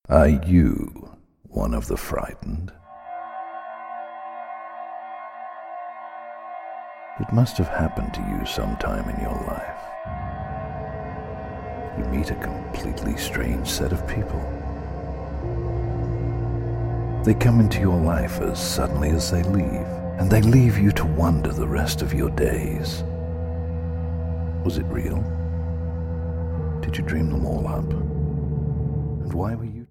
Are you one of the frightened? It must have happened to you sometime in your life. You meet a completely strange set of people. They come into your life as suddenly as they leave, and they leave you to wonder the rest of your days. Was it real? Did you dream them all up? And why were you